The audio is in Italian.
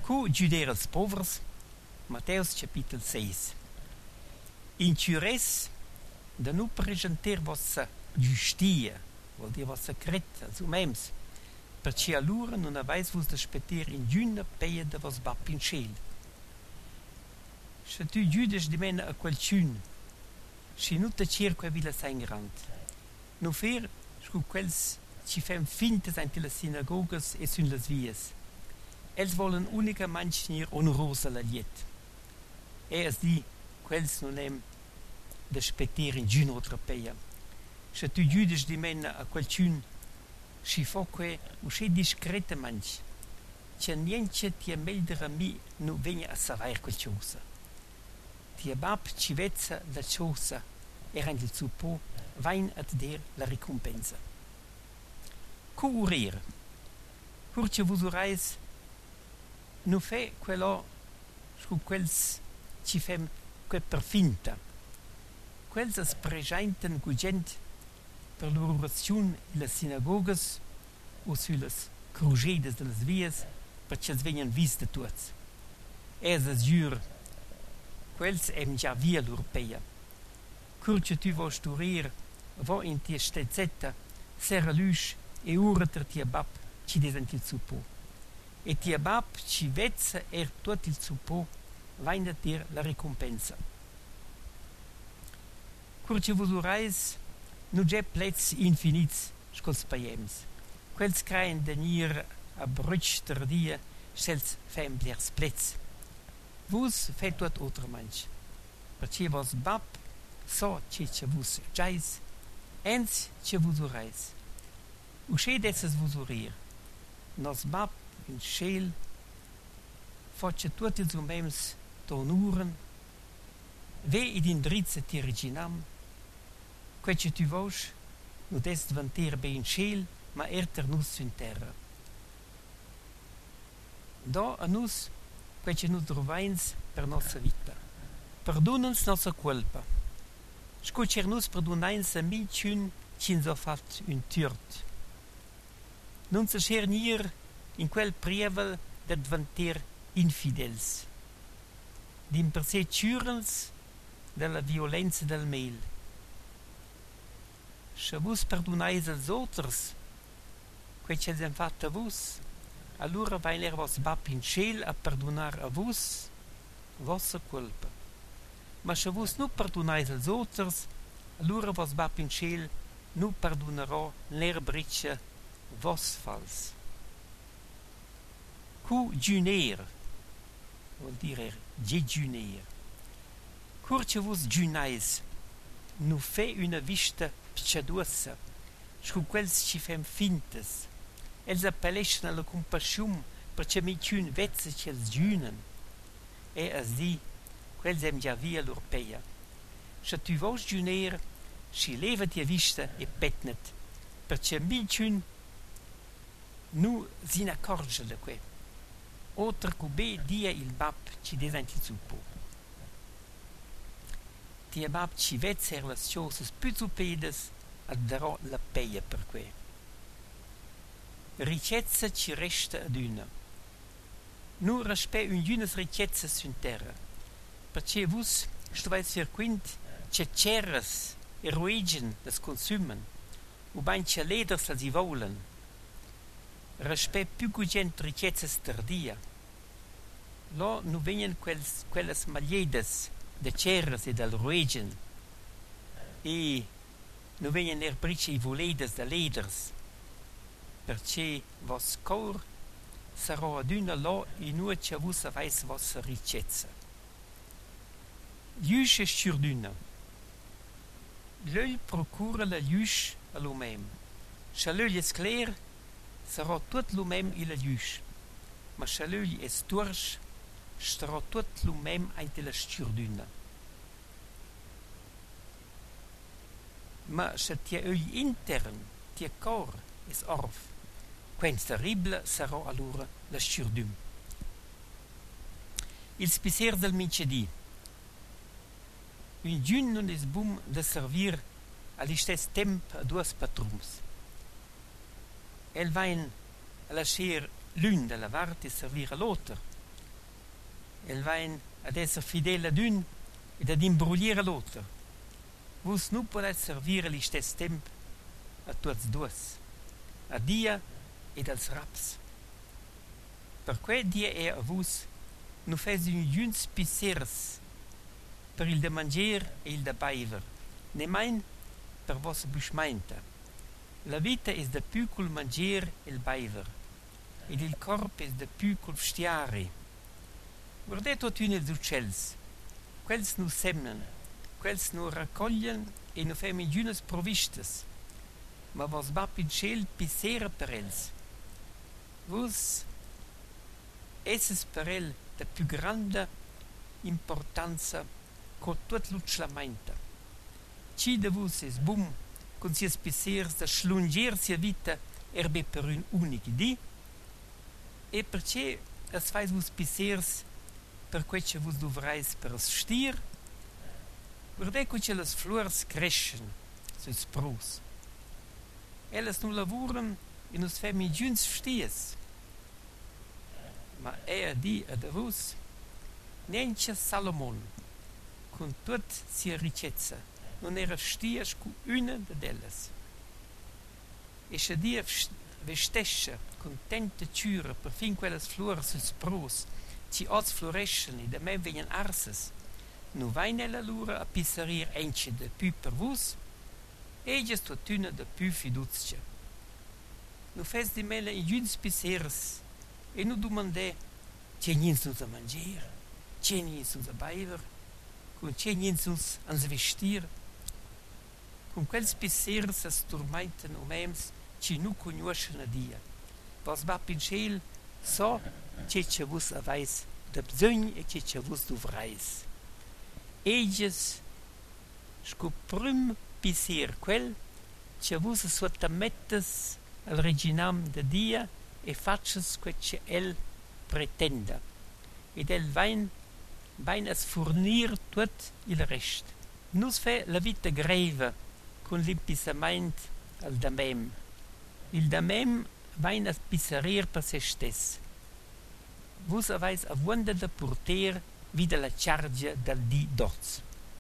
Cu giudere els povers, Matteus capitol 6. In ciures da nu presenter vossa giustia, vuol dire vossa cretta, als umems, perché allora non avais vos da speter in giuna peia da vos bap in ciel. Se tu giudes di mena a qualcun, si nu te cerca vila sein grand. Nu fer, scu quels ci fem fintes ante las sinagogas e sun las vias. Els volen unica manchnier onorosa la liet. E as di, quels non hem da speter in giuna otra peia. Se tu giudes di mena a qualcun, si fa que usce discrete manch, che niente ti meldere a mi nu vegna a savair qualcosa. Ti bab ci vezza la cosa e rende il suppo vain ad der la ricompensa. Curir. Curce vos urais nu fe quello scu quels ci fem que per finta. Quels as presenten gugent per l'orazione in las sinagogas o sulle crugedes de las vias perché es venien vis de tuots. Es as jur quels em già via l'urpeia. Curce tu vo sturir vo in tia stezzetta sera lusch e urater tia bab ci desent il suppo. E tia bab ci vezza tot il suppo vain da dir la ricompensa. Curce vos urais nu c'è plez infinits scols paiems. Quels creien denir a brutsch ter dia sels femblers plez. Vus fet tot otra manch. Perché vos bab so ce vus giais, ens ce vus urais. Usce desses vus urir. Nos bab in scheel face tot ils umems tonuren, ve id in dritze ti reginam, quece tu vosch, nu des vanter be in scheel, ma erter nus in terra. Da a nus, quece nu trovains per nostra vita. Perdonans nostra colpa. Scocer nus perdonains a milciun cin so fat un turt. Non se schernir in quel prievel dat vanter infidels. Dim per se ciurens della violenza del meil. Se vus perdonais als oters, quece els hem fat a vus, allora vain vos bab in ciel a perdonar a vus vossa colpa. Ma se vus nu perdonais als oters, allora vos bab in ciel nu perdonarò l'erbriccia vos fals. Cu giuner, vuol dire jejuner. Curce vos giunais, nu fe una vista picciaduosa, scu quels ci fem fintes. Els appelleschen alla compassion, perché mi ciun vezza ci els giunen. E as di, quels em già via l'urpeia. Se tu vos giuner, si leva tia vista e petnet, perché mi ciun nu sin accorge de que. Otra cube dia il bab ci desenti il suppo. Tia bab ci vezzer las ciosas pizupedes ad darò la peia per que. Ricchezza ci resta ad una. Nu raspe un giunas ricchezza sun terra. Perché vus stovais fir quint ce cerras e ruegen das consumen, u bain ce leders als i volen. Raspe più gugent ricchezzas tardia. Lo nu venien quelles magliedas de cerras e del ruegen. E nu venien erbrice i voledas de leders. Perché vos cor sarò ad una lo in ua ce vus avais vossa ricchezza. Liusce sur d'una. L'œil procura la liusce a l'umem. Se l'œil es clair, sarà tot l'umem il liusce. Ma se l'œil es torch, sarà tot l'umem ainte la sur d'una. Ma se tia œil intern, tia cor es orf, quens terrible sarà allora la sturdum. Il spiser del mincedì. Un giun non es bum de servir all'istess temp a duas patrums. El vain a lasciar l'un de la vart e servir a l'altra. El vain ad esser fidel ad un ed ad imbrugliere l'altro. Vus nu podet servire li stess temp a tuots duos, a dia ed als raps. Per quei dia è a vus nu fes un giuns pissers per il da manger e il da beiver, nemain per vos buschmeinta. La vita es da più col manger e il beiver, ed il corp es da più col stiare. Guardate tot un els uccels, quels nu semnen, quels nu raccoglien e nu fem giunas provistas, ma vos va pincel pissera per els. Vus esses per el da più grande importanza co tot l'uclamenta. Ci de vus es bum con sies pissers da schlunger sia vita erbe per un unic di, e perché es fais vus pissers per quei che vus dovrais per es stir, guardai che las flors crescen sus prus. Elles nu lavuren e nus fem giuns sties. Ma a di ad vus, nencia Salomon, con tut sia ricchezza, non era stias cu una de elles. E se dia vestesce contente ciura per fin quelles flores sus prus, ci oz florescen e da me venien arses, nu vain ella lura a pissarir ence de più per vus, eges totuna de più fiduzia. Nu fes di mele in giuns pissers, e nu domandè, c'è niente a mangiare, c'è niente a bever, con c'è niente a vestir. Con quels pissers as turmaiten mems ci nu conoscen a dia. Vos va pincel so c'è vus avais da bsogn e c'è vus dovrais. Eges sco prim pisser quel c'è vus suotamettes al reginam de dia e faces quel che el pretenda. Ed el vain as furnir tot il rest. Nus fe la vita greva con l'impisament al damem. Il damem vain as pissarir per se stess. Vus avais a vuonda da porter vida la chargia dal di dots.